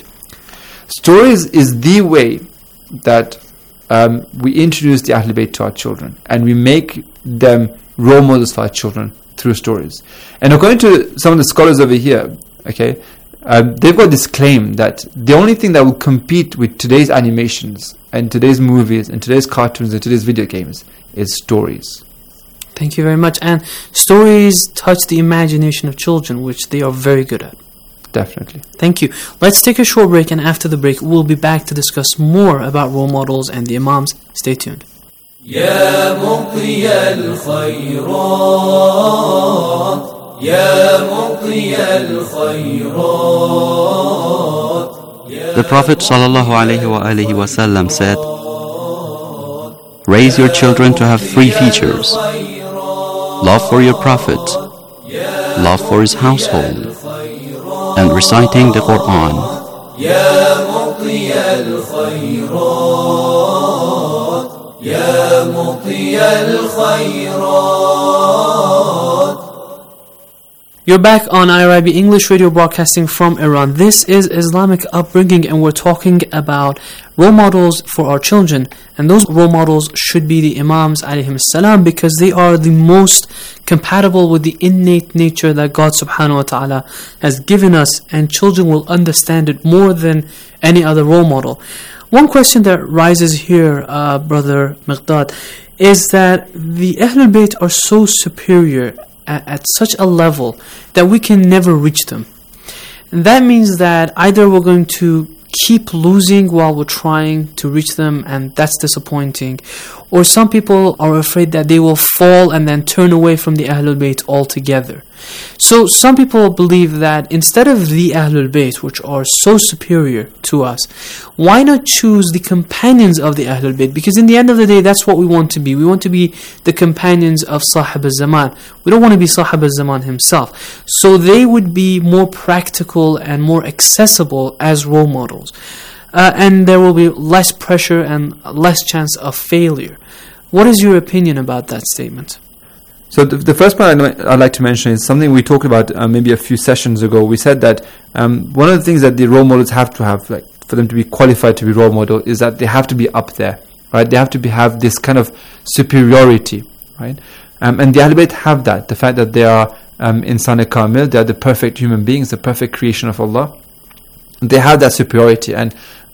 S20: Stories is the way that we introduce the Ahlul Bayt to our children, and we make them role models for our children through stories. And according to some of the scholars over here, okay, they've got this claim that the only thing that will compete with today's animations and today's movies and today's cartoons and today's video games is stories.
S19: Thank you very much. And stories touch the imagination of children, which they are very good at.
S20: Definitely.
S19: Thank you. Let's take a short break, and after the break, we'll be back to discuss more about role models and the Imams. Stay tuned.
S13: يا مطي الخيرات يا مطي الخيرات.
S1: The Prophet ﷺ said, raise your children to have 3 features: love for your Prophet, love for his household, and reciting the Quran.
S13: يا مطي الخيرات يا مطي الخيرات.
S19: You're back on IRIB English Radio, broadcasting from Iran. This is Islamic Upbringing, and we're talking about role models for our children. And those role models should be the Imams alayhim salam, because they are the most compatible with the innate nature that God subhanahu wa ta'ala has given us, and children will understand it more than any other role model. One question that rises here, Brother Miqdad, is that the Ahlul Bayt are so superior at such a level that we can never reach them. And that means that either we're going to keep losing while we're trying to reach them, and that's disappointing, or some people are afraid that they will fall and then turn away from the Ahlul Bayt altogether. So some people believe that instead of the Ahlul Bayt, which are so superior to us, why not choose the companions of the Ahlul Bayt? Because in the end of the day, that's what we want to be. We want to be the companions of Sahib al-Zaman. We don't want to be Sahib al-Zaman himself. So they would be more practical and more accessible as role models. And there will be less pressure and less chance of failure. What is your opinion about that statement?
S20: So the first point I'd like to mention is something we talked about maybe a few sessions ago. We said that one of the things that the role models have to have, like for them to be qualified to be role model, is that they have to be up there, right? They have to have this kind of superiority, right? And the Ahlul Bayt have that, the fact that they are Insan Kamil, they are the perfect human beings, the perfect creation of Allah. They have that superiority, and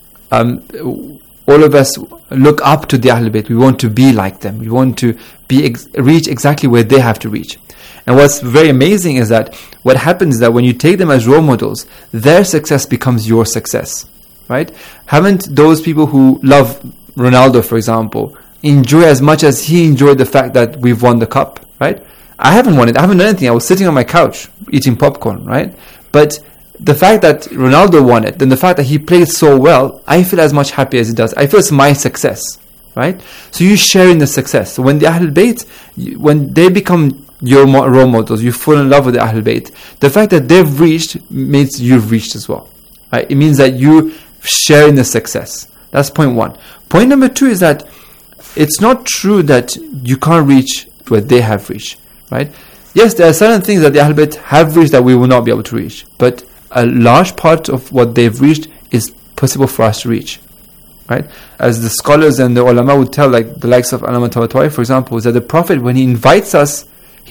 S20: all of us look up to the Ahlul Bayt. We want to be like them. We want to reach exactly where they have to reach. And what's very amazing is that what happens is that when you take them as role models, their success becomes your success, right? Haven't those people who love Ronaldo, for example, enjoy as much as he enjoyed the fact that we've won the cup, right? I haven't won it. I haven't done anything. I was sitting on my couch eating popcorn, right? But the fact that Ronaldo won it, then the fact that he played so well, I feel as much happy as he does. I feel it's my success, right? So you share in the success. So when the Ahlul Bayt, when they become your role models, you fall in love with the Ahlul Bayt, the fact that they've reached means you've reached as well, right? It means that you share in the success. That's point one. Point number two is that it's not true that you can't reach where they have reached, right? Yes, there are certain things that the Ahlul Bayt have reached that we will not be able to reach, but a large part of what they've reached is possible for us to reach, right? As the scholars and the ulama would tell, like the likes of Allama Tabatabai, for example, is that the Prophet, when he invites us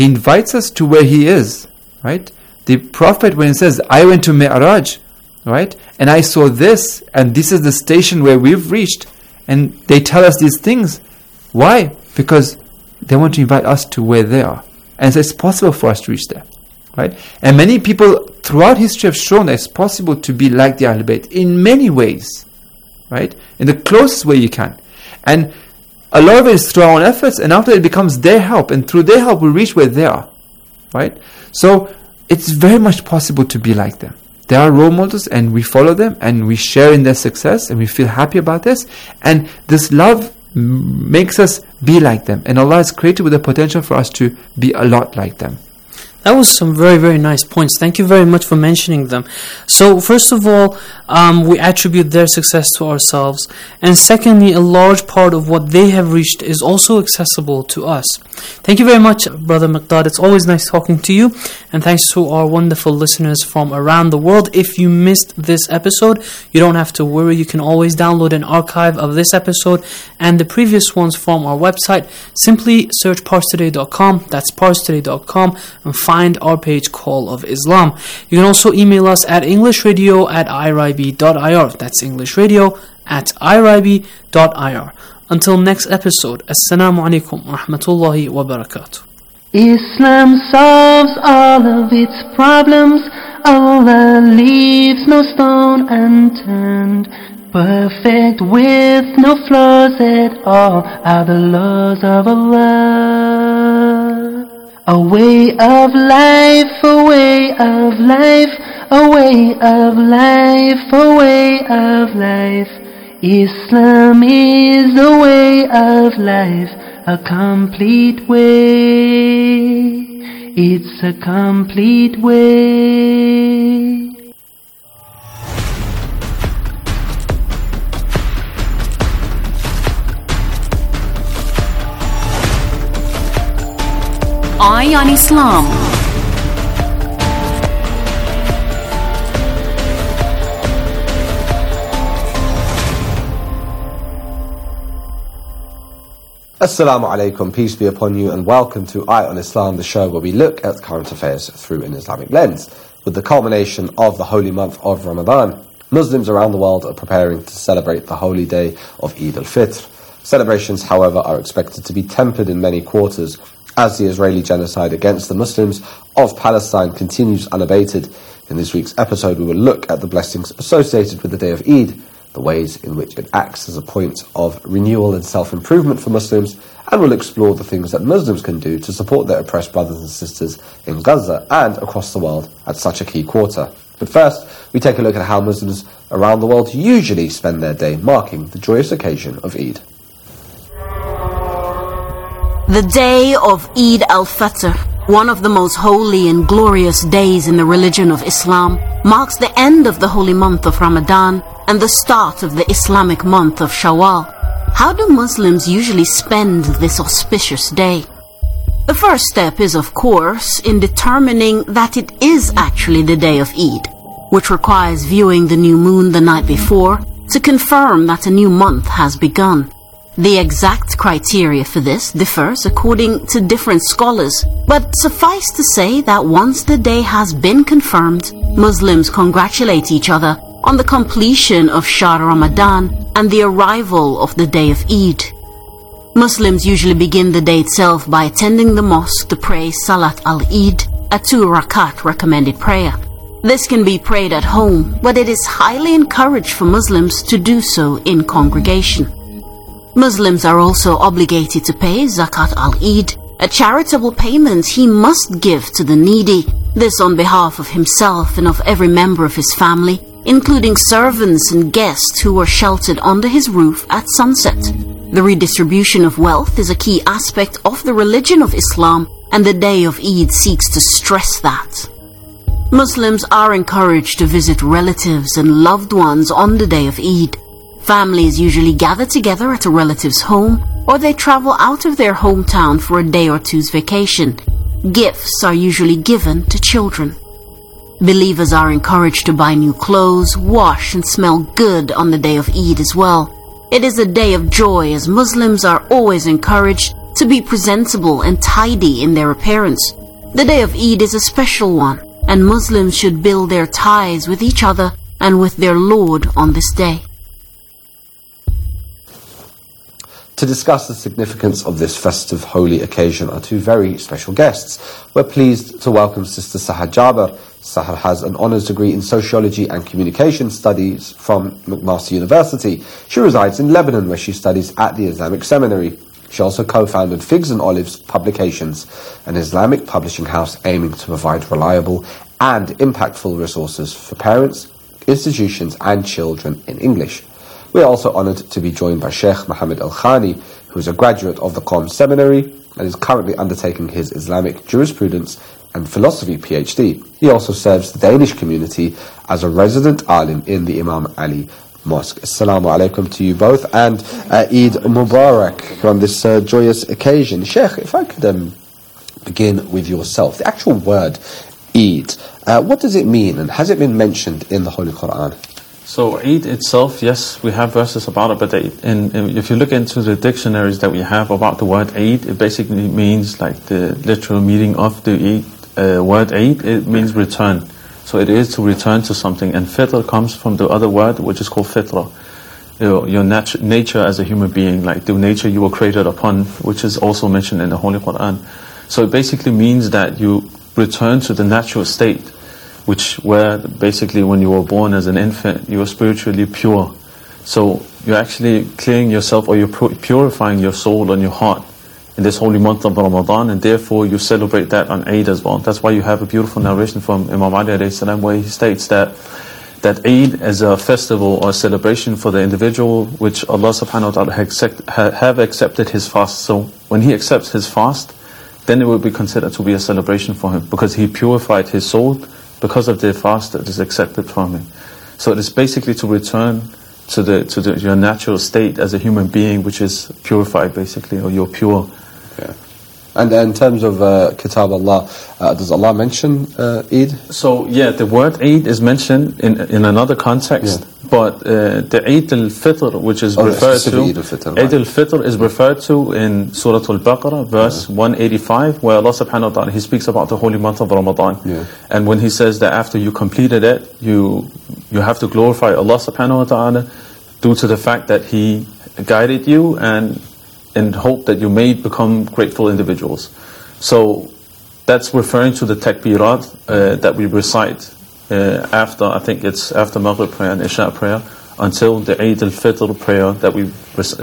S20: to where he is, right? The Prophet, when he says, I went to Mi'raj, right? And I saw this, and this is the station where we've reached, and they tell us these things. Why? Because they want to invite us to where they are. And so it's possible for us to reach there, right? And many people throughout history have shown that it's possible to be like the Ahlul Bayt in many ways, right? In the closest way you can. And a lot of it is through our own efforts, and after it becomes their help, and through their help we reach where they are, right? So it's very much possible to be like them. They are role models, and we follow them, and we share in their success, and we feel happy about this, and this love makes us be like them, and Allah has created with the potential for us to be a lot like them.
S19: That was some very, very nice points. Thank you very much for mentioning them. So, first of all, we attribute their success to ourselves. And secondly, a large part of what they have reached is also accessible to us. Thank you very much, Brother Miqdad. It's always nice talking to you. And thanks to our wonderful listeners from around the world. If you missed this episode, you don't have to worry. You can always download an archive of this episode and the previous ones from our website. Simply search parstoday.com. That's parstoday.com, and find our page, Call of Islam. You can also email us at englishradio@irib.ir. That's englishradio@irib.ir. Until next episode, Assalamu alaikum wa rahmatullahi wa barakatuh.
S7: Islam solves all of its problems. Allah leaves no stone unturned. Perfect with no flaws at all are the laws of Allah. A way of life, a way of life, a way of life, a way of life. Islam is a way of life, a complete way. It's a complete way.
S2: Eye on Islam.
S3: Assalamu alaikum, peace be upon you, and welcome to Eye on Islam, the show where we look at current affairs through an Islamic lens. With the culmination of the holy month of Ramadan, Muslims around the world are preparing to celebrate the holy day of Eid al-Fitr. Celebrations, however, are expected to be tempered in many quarters as the Israeli genocide against the Muslims of Palestine continues unabated. In this week's episode, we will look at the blessings associated with the day of Eid, the ways in which it acts as a point of renewal and self-improvement for Muslims, and we'll explore the things that Muslims can do to support their oppressed brothers and sisters in Gaza and across the world at such a key quarter. But first, we take a look at how Muslims around the world usually spend their day marking the joyous occasion of Eid.
S2: The day of Eid al-Fitr, one of the most holy and glorious days in the religion of Islam, marks the end of the holy month of Ramadan and the start of the Islamic month of Shawwal. How do Muslims usually spend this auspicious day? The first step is, of course, in determining that it is actually the day of Eid, which requires viewing the new moon the night before to confirm that a new month has begun. The exact criteria for this differs according to different scholars, but suffice to say that once the day has been confirmed, Muslims congratulate each other on the completion of Shahr Ramadan and the arrival of the day of Eid. Muslims usually begin the day itself by attending the mosque to pray Salat al-Eid, a 2-rakat recommended prayer. This can be prayed at home, but it is highly encouraged for Muslims to do so in congregation. Muslims are also obligated to pay Zakat al-Eid, a charitable payment he must give to the needy, this on behalf of himself and of every member of his family, including servants and guests who are sheltered under his roof at sunset. The redistribution of wealth is a key aspect of the religion of Islam, and the day of Eid seeks to stress that. Muslims are encouraged to visit relatives and loved ones on the day of Eid. Families usually gather together at a relative's home, or they travel out of their hometown for a day or two's vacation. Gifts are usually given to children. Believers are encouraged to buy new clothes, wash and smell good on the day of Eid as well. It is a day of joy, as Muslims are always encouraged to be presentable and tidy in their appearance. The day of Eid is a special one, and Muslims should build their ties with each other and with their Lord on this day.
S3: To discuss the significance of this festive holy occasion are two very special guests. We're pleased to welcome Sister Sahar Jaber. Sahar has an honours degree in Sociology and Communication Studies from McMaster University. She resides in Lebanon, where she studies at the Islamic Seminary. She also co-founded Figs and Olives Publications, an Islamic publishing house aiming to provide reliable and impactful resources for parents, institutions and children in English. We are also honoured to be joined by Sheikh Mohammed Al-Khani, who is a graduate of the Qom Seminary and is currently undertaking his Islamic Jurisprudence and Philosophy PhD. He also serves the Danish community as a resident alim in the Imam Ali Mosque. Assalamu alaikum to you both, and Eid Mubarak on this joyous occasion. Sheikh, if I could begin with yourself. The actual word Eid, what does it mean, and has it been mentioned in the Holy Quran?
S4: So Eid itself, yes, we have verses about it, but if you look into the dictionaries that we have about the word Eid, it basically means, like the literal meaning of the Eid, word Eid, it means return. So it is to return to something, and fitr comes from the other word, which is called fitra. Your nature as a human being, like the nature you were created upon, which is also mentioned in the Holy Quran. So it basically means that you return to the natural state, where basically when you were born as an infant, you were spiritually pure. So you're actually clearing yourself, or you're purifying your soul and your heart in this holy month of Ramadan, and therefore you celebrate that on Eid as well. That's why you have a beautiful narration from Imam Ali alayhi salam, where he states that Eid is a festival or a celebration for the individual, which Allah subhanahu wa ta'ala have accepted his fast. So when he accepts his fast, then it will be considered to be a celebration for him, because he purified his soul because of the fast that is accepted from him. So it is basically to return to your natural state as a human being, which is purified basically, or you're pure.
S3: Yeah. And in terms of Kitab Allah, does Allah mention Eid?
S4: So yeah, the word Eid is mentioned in another context, but the Eid al-Fitr, which is referred to, Eid al-Fitr is referred to in Surah Al-Baqarah, verse 185, where Allah subhanahu wa ta'ala, He speaks about the holy month of Ramadan. And when He says that after you completed it, you have to glorify Allah subhanahu wa ta'ala due to the fact that He guided you and hope that you may become grateful individuals. So that's referring to the takbirat that we recite after, I think it's after Maghrib prayer and Isha prayer, until the Eid al-Fitr prayer that we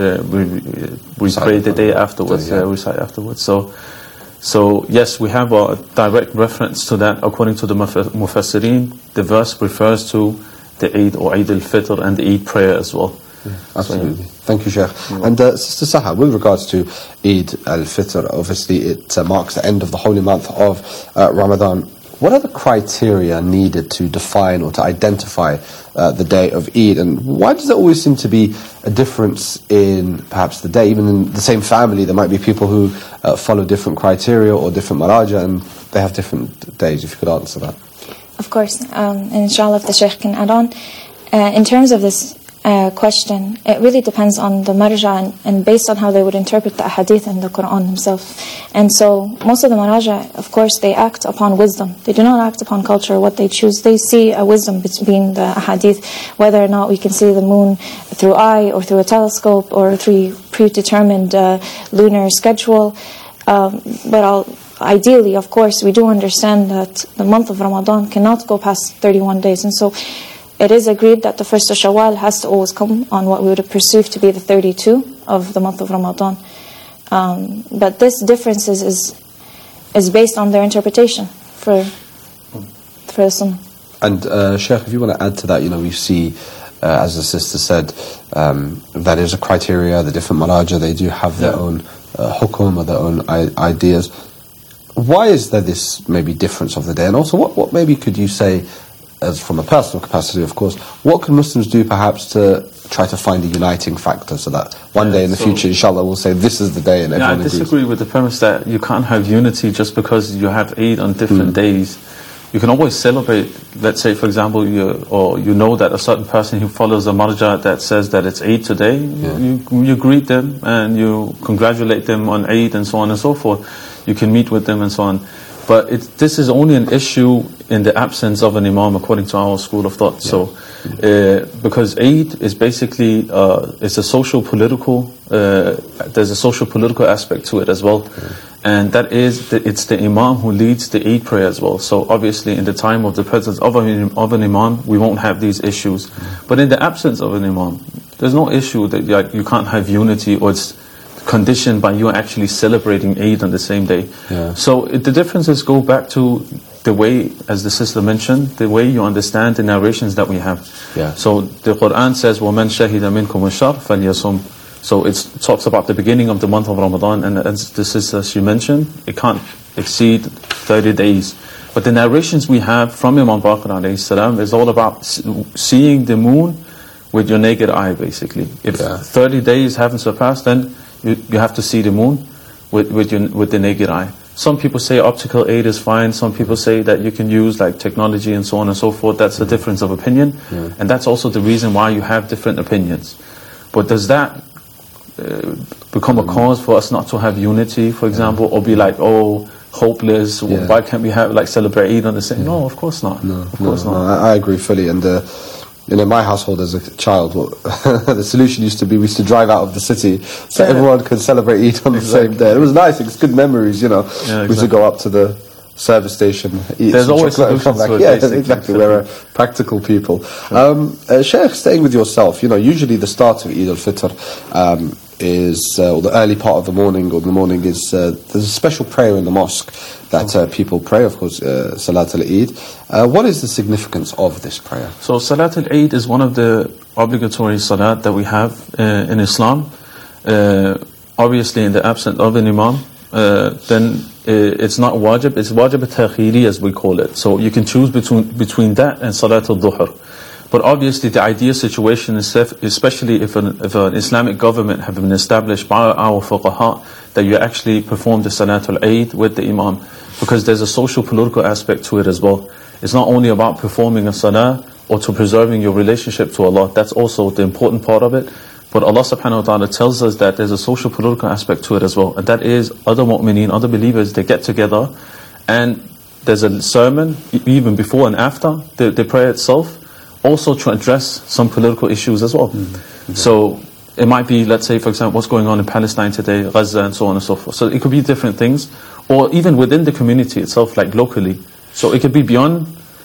S4: pray the day afterwards, recite afterwards. So yes, we have a direct reference to that. According to the Mufassirin, the verse refers to the Eid or Eid al-Fitr and the Eid prayer as well.
S3: Absolutely. Thank you, Sheikh. And Sister Saha, with regards to Eid al-Fitr, obviously it marks the end of the holy month of Ramadan. What are the criteria needed to define or to identify the day of Eid? And why does there always seem to be a difference in perhaps the day? Even in the same family, there might be people who follow different criteria or different maraja, and they have different days. If you could answer that.
S6: Of course. And inshallah, if the Sheikh can add on. In terms of this question, it really depends on the marja and based on how they would interpret the hadith and the Quran themselves. And so most of the maraja, of course, they act upon wisdom. They do not act upon culture, what they choose. They see a wisdom being the hadith, whether or not we can see the moon through eye or through a telescope or through predetermined lunar schedule. Ideally, of course, we do understand that the month of Ramadan cannot go past 31 days. And so it is agreed that the first of Shawwal has to always come on what we would perceive to be the 32 of the month of Ramadan. But this difference is based on their interpretation for the Sunnah.
S3: And Sheikh, if you want to add to that, we see, as the sister said, that is a criteria. The different maraja, they do have their own hukum or their own ideas. Why is there this maybe difference of the day? And also, what maybe could you say, as from a personal capacity, of course, what can Muslims do perhaps to try to find a uniting factor so that one day in the future, inshallah, we'll say this is the day and everyone agrees?
S4: I disagree with the premise that you can't have unity just because you have Eid on different days. You can always celebrate, let's say, for example, you know that a certain person who follows a marja that says that it's Eid today, you greet them and you congratulate them on Eid and so on and so forth. You can meet with them and so on. But this is only an issue in the absence of an imam, according to our school of thought. So, because Eid is basically it's a social political. There's a social political aspect to it as well, and that is it's the imam who leads the Eid prayer as well. So obviously, in the time of the presence of an imam, we won't have these issues. But in the absence of an imam, there's no issue that you can't have unity or it's conditioned by you actually celebrating Eid on the same day. So the differences go back to the way, as the sister mentioned, the way you understand the narrations that we have. So the Quran says, وَمَنْ شَهِدَ مِنْكُمُ الشَّهْرَ فَلْيَصُمْ. So it talks about the beginning of the month of Ramadan, and as the sister she mentioned, it can't exceed 30 days. But the narrations we have from Imam Baqir alayhi salam is all about seeing the moon with your naked eye, basically. If 30 days haven't surpassed, then you have to see the moon with the naked eye. Some people say optical aid is fine. Some people say that you can use like technology and so on and so forth. That's a difference of opinion, and that's also the reason why you have different opinions. But does that become a cause for us not to have unity, for example, or be like, hopeless? Why can't we have celebrate Eid on the same? No, of course not. Of course not.
S3: I agree fully. And in my household as a child, the solution used to be we used to drive out of the city so everyone could celebrate Eid on the same day. It was nice. It's good memories, We used to go up to the service station, eat
S4: There's
S3: some
S4: always
S3: chocolate and come back. Exactly. We're practical people. Sheikh, staying with yourself, usually the start of Eid al-Fitr is, or the early part of the morning, or the morning is, there's a special prayer in the mosque that people pray, of course, Salat al-Eid. What is the significance of this prayer?
S4: So Salat al-Eid is one of the obligatory salat that we have in Islam. Obviously, in the absence of an imam, then it's not wajib, it's wajib al-takhiri as we call it. So you can choose between that and Salat al-Dhuhr. But obviously the ideal situation is, especially if an Islamic government have been established by our fuqaha, that you actually perform the Salatul Eid with the Imam, because there's a social political aspect to it as well. It's not only about performing a salah or to preserving your relationship to Allah, that's also the important part of it. But Allah subhanahu wa ta'ala tells us that there's a social political aspect to it as well. And that is other mu'mineen, other believers, they get together and there's a sermon, even before and after the prayer itself, also to address some political issues as well. So it might be, let's say, for example, what's going on in Palestine today, Gaza and so on and so forth. So it could be different things, or even within the community itself, like locally. So it could be beyond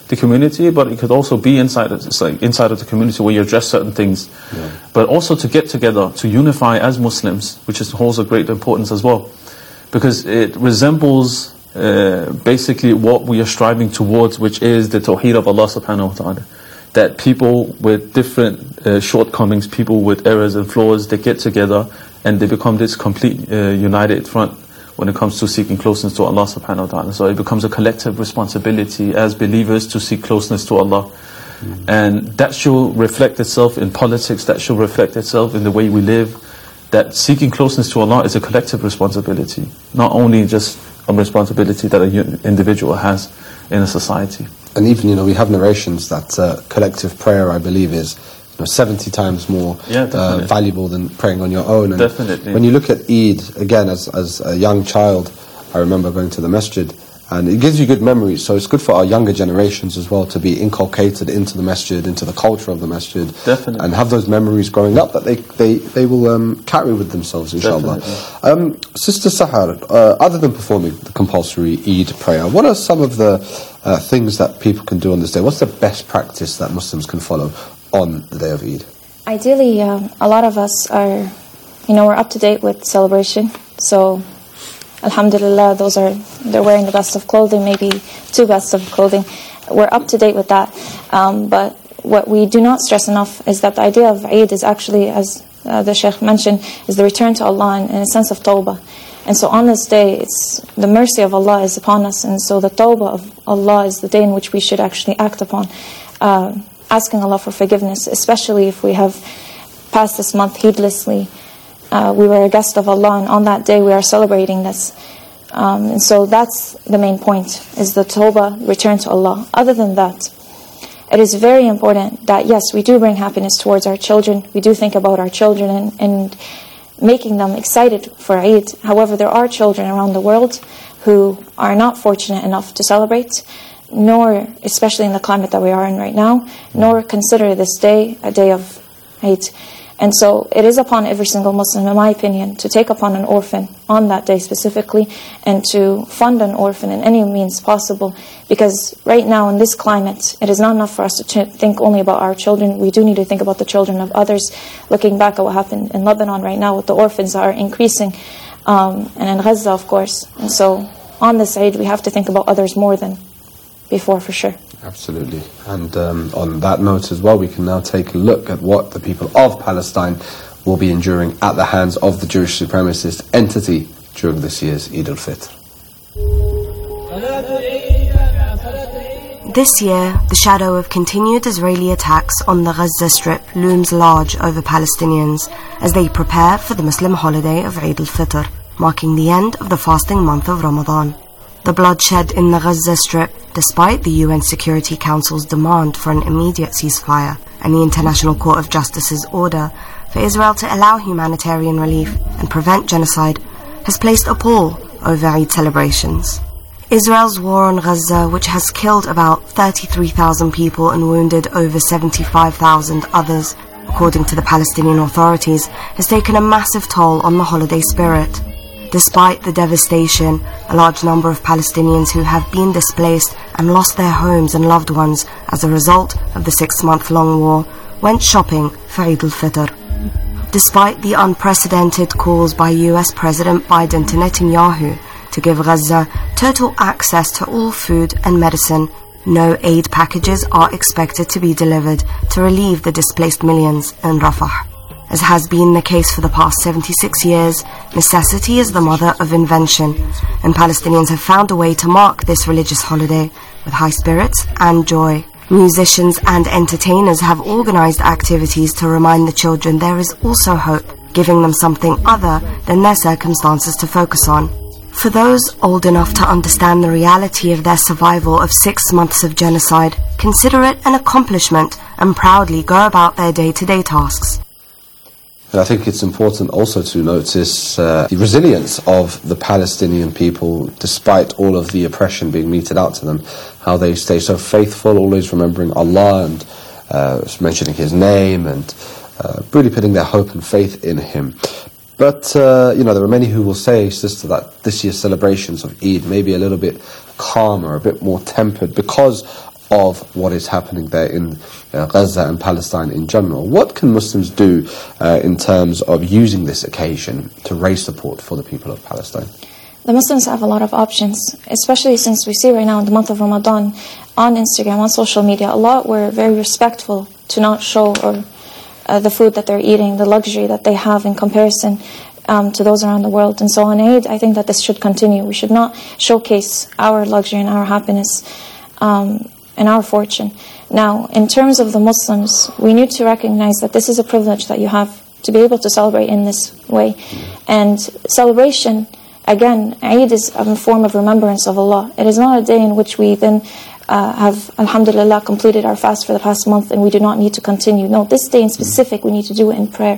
S4: the community, but it could also be inside of the community where you address certain things.
S3: Yeah.
S4: But also to get together, to unify as Muslims, which holds a great importance as well. Because it resembles basically what we are striving towards, which is the Tawheed of Allah subhanahu wa ta'ala. That people with different shortcomings, people with errors and flaws, they get together and they become this complete united front when it comes to seeking closeness to Allah subhanahu wa ta'ala. So it becomes a collective responsibility as believers to seek closeness to Allah. And that should reflect itself in politics, that should reflect itself in the way we live. That seeking closeness to Allah is a collective responsibility, not only just a responsibility that an individual has in a society.
S3: And even, we have narrations that collective prayer, I believe, is 70 times more valuable than praying on your own. And
S4: definitely.
S3: When you look at Eid, again, as a young child, I remember going to the masjid, and it gives you good memories, so it's good for our younger generations as well to be inculcated into the masjid, into the culture of the masjid.
S4: Definitely.
S3: And have those memories growing up that they will carry with themselves, inshallah. Sister Sahar, other than performing the compulsory Eid prayer, what are some of the things that people can do on this day? What's the best practice that Muslims can follow on the day of Eid?
S6: Ideally, a lot of us are, we're up to date with celebration. So, alhamdulillah, they're wearing the best of clothing, maybe two best of clothing. We're up to date with that. But what we do not stress enough is that the idea of Eid is actually, as the Shaykh mentioned, is the return to Allah in a sense of tawbah. And so on this day, it's the mercy of Allah is upon us, and so the tawbah of Allah is the day in which we should actually act upon, asking Allah for forgiveness, especially if we have passed this month heedlessly. We were a guest of Allah, and on that day we are celebrating this. And so that's the main point, is the tawbah, return to Allah. Other than that, it is very important that, yes, we do bring happiness towards our children. We do think about our children and making them excited for Eid. However, there are children around the world who are not fortunate enough to celebrate, nor, especially in the climate that we are in right now, nor consider this day a day of Eid. And so it is upon every single Muslim, in my opinion, to take upon an orphan on that day specifically, and to fund an orphan in any means possible. Because right now in this climate, it is not enough for us to think only about our children. We do need to think about the children of others. Looking back at what happened in Lebanon right now with the orphans are increasing, and in Gaza, of course. And so on this Eid, we have to think about others more than before, for sure.
S3: Absolutely. And on that note as well, we can now take a look at what the people of Palestine will be enduring at the hands of the Jewish supremacist entity during this year's Eid al-Fitr.
S8: This year, the shadow of continued Israeli attacks on the Gaza Strip looms large over Palestinians as they prepare for the Muslim holiday of Eid al-Fitr, marking the end of the fasting month of Ramadan. The bloodshed in the Gaza Strip, despite the UN Security Council's demand for an immediate ceasefire and the International Court of Justice's order for Israel to allow humanitarian relief and prevent genocide, has placed a pall over Eid celebrations. Israel's war on Gaza, which has killed about 33,000 people and wounded over 75,000 others, according to the Palestinian authorities, has taken a massive toll on the holiday spirit. Despite the devastation, a large number of Palestinians who have been displaced and lost their homes and loved ones as a result of the 6-month-long war went shopping for Eid al-Fitr. Despite the unprecedented calls by US President Biden to Netanyahu to give Gaza total access to all food and medicine, no aid packages are expected to be delivered to relieve the displaced millions in Rafah. As has been the case for the past 76 years, necessity is the mother of invention, and Palestinians have found a way to mark this religious holiday with high spirits and joy. Musicians and entertainers have organized activities to remind the children there is also hope, giving them something other than their circumstances to focus on. For those old enough to understand the reality of their survival of 6 months of genocide, consider it an accomplishment and proudly go about their day-to-day tasks.
S3: And I think it's important also to notice the resilience of the Palestinian people, despite all of the oppression being meted out to them, how they stay so faithful, always remembering Allah and mentioning His name and really putting their hope and faith in Him. But, there are many who will say, sister, that this year's celebrations of Eid may be a little bit calmer, a bit more tempered because of what is happening there in Gaza and Palestine in general. What can Muslims do in terms of using this occasion to raise support for the people of Palestine?
S6: The Muslims have a lot of options, especially since we see right now in the month of Ramadan, on Instagram, on social media, a lot were very respectful to not show the food that they're eating, the luxury that they have in comparison to those around the world. And so on Eid, I think that this should continue. We should not showcase our luxury and our happiness and our fortune. Now, in terms of the Muslims, we need to recognize that this is a privilege that you have to be able to celebrate in this way. And celebration, again, Eid is a form of remembrance of Allah. It is not a day in which we then have, alhamdulillah, completed our fast for the past month and we do not need to continue. No, this day in specific, we need to do it in prayer.